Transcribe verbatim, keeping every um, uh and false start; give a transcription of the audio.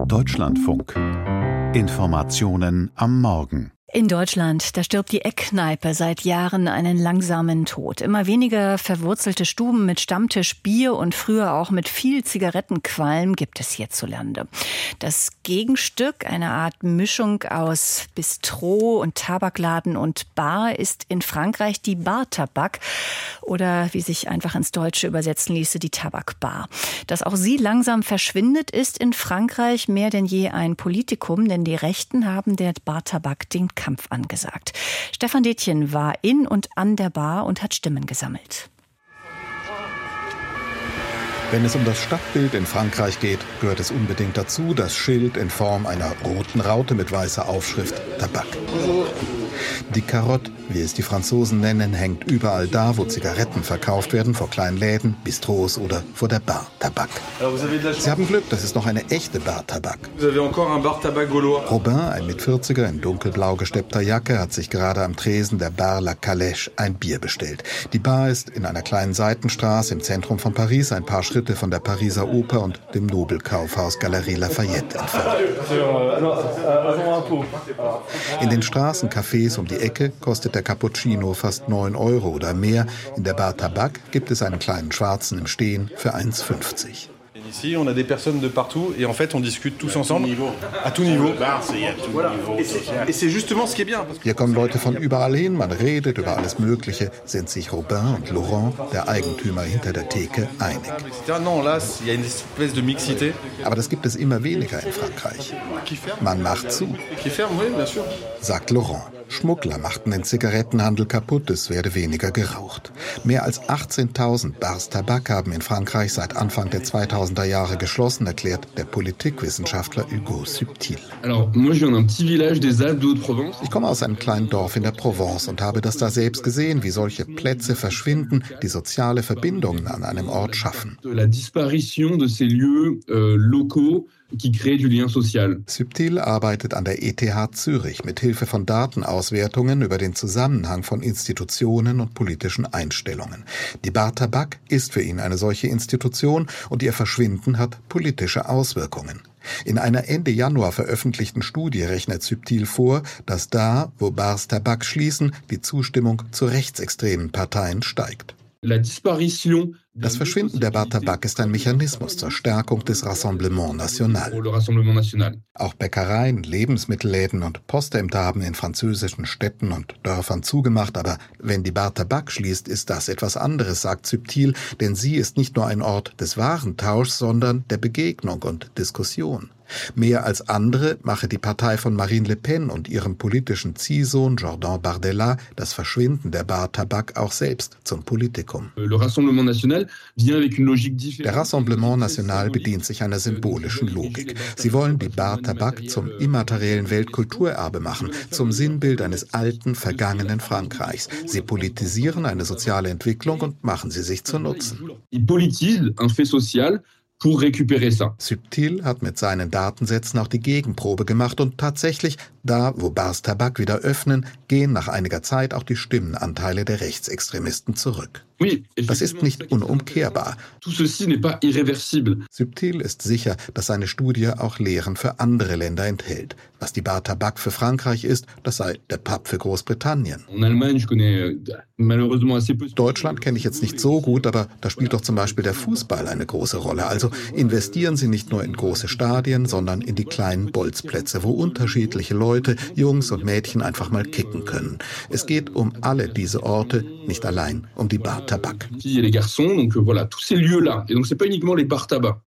Deutschlandfunk. Informationen am Morgen. In Deutschland, da stirbt die Eckkneipe seit Jahren einen langsamen Tod. Immer weniger verwurzelte Stuben mit Stammtisch, Bier und früher auch mit viel Zigarettenqualm gibt es hierzulande. Das Gegenstück, eine Art Mischung aus Bistro und Tabakladen und Bar, ist in Frankreich die Bar-Tabak oder wie sich einfach ins Deutsche übersetzen ließe, die Tabakbar. Dass auch sie langsam verschwindet, ist in Frankreich mehr denn je ein Politikum, denn die Rechten haben der Bar-Tabak den Kampf angesagt. Stefan Detjen war in und an der Bar und hat Stimmen gesammelt. Wenn es um das Stadtbild in Frankreich geht, gehört es unbedingt dazu, das Schild in Form einer roten Raute mit weißer Aufschrift Tabak. Die Carotte, wie es die Franzosen nennen, hängt überall da, wo Zigaretten verkauft werden, vor kleinen Läden, Bistros oder vor der Bar Tabak. Sie haben Glück, das ist noch eine echte Bar Tabak. Robin, ein Mitvierziger in dunkelblau gesteppter Jacke, hat sich gerade am Tresen der Bar La Calèche ein Bier bestellt. Die Bar ist in einer kleinen Seitenstraße im Zentrum von Paris, ein paar Schritte von der Pariser Oper und dem Nobelkaufhaus Galerie Lafayette entfernt. In den Straßencafés um die Ecke kostet der Cappuccino fast neun Euro oder mehr. In der Bar Tabak gibt es einen kleinen Schwarzen im Stehen für eins fünfzig. Ici, on a des personnes de partout et en fait, on discute tous ensemble à tout niveau. Et c'est justement ce qui est bien. Hier kommen Leute von überall hin, man redet über alles Mögliche, sind sich Robin und Laurent, der Eigentümer hinter der Theke, einig. Aber das gibt es immer weniger in Frankreich. Man macht zu, sagt Laurent. Schmuggler machten den Zigarettenhandel kaputt, es werde weniger geraucht. Mehr als achtzehntausend Bars Tabak haben in Frankreich seit Anfang der zweitausender Jahre geschlossen, erklärt der Politikwissenschaftler Hugo Subtil. Ich komme aus einem kleinen Dorf in der Provence und habe das da selbst gesehen, wie solche Plätze verschwinden, die soziale Verbindungen an einem Ort schaffen. Subtil arbeitet an der E T H Zürich mit Hilfe von Datenauswertungen über den Zusammenhang von Institutionen und politischen Einstellungen. Die Bar Tabak ist für ihn eine solche Institution und ihr Verschwinden hat politische Auswirkungen. In einer Ende Januar veröffentlichten Studie rechnet Subtil vor, dass da, wo Bars Tabak schließen, die Zustimmung zu rechtsextremen Parteien steigt. Das Verschwinden der Bar Tabak ist ein Mechanismus zur Stärkung des Rassemblement National. Auch Bäckereien, Lebensmittelläden und Postämter haben in französischen Städten und Dörfern zugemacht, aber wenn die Bar Tabak schließt, ist das etwas anderes, sagt Subtil, denn sie ist nicht nur ein Ort des Warentauschs, sondern der Begegnung und Diskussion. Mehr als andere mache die Partei von Marine Le Pen und ihrem politischen Ziehsohn Jordan Bardella das Verschwinden der Bar Tabak auch selbst zum Politikum. Der Rassemblement National bedient sich einer symbolischen Logik. Sie wollen die Bar Tabak zum immateriellen Weltkulturerbe machen, zum Sinnbild eines alten, vergangenen Frankreichs. Sie politisieren eine soziale Entwicklung und machen sie sich zu Nutzen. Pour récupérer ça. Subtil hat mit seinen Datensätzen auch die Gegenprobe gemacht und tatsächlich, da wo Bars Tabak wieder öffnen, gehen nach einiger Zeit auch die Stimmenanteile der Rechtsextremisten zurück. Das ist nicht unumkehrbar. Subtil ist sicher, dass seine Studie auch Lehren für andere Länder enthält. Was die Bar Tabak für Frankreich ist, das sei der Pub für Großbritannien. Deutschland kenne ich jetzt nicht so gut, aber da spielt doch zum Beispiel der Fußball eine große Rolle. Also investieren Sie nicht nur in große Stadien, sondern in die kleinen Bolzplätze, wo unterschiedliche Leute, Jungs und Mädchen einfach mal kicken können. Es geht um alle diese Orte, nicht allein um die Bar Tabak. Les garçons, donc voilà, tous ces lieux-là. Et donc c'est pas uniquement les bars tabac.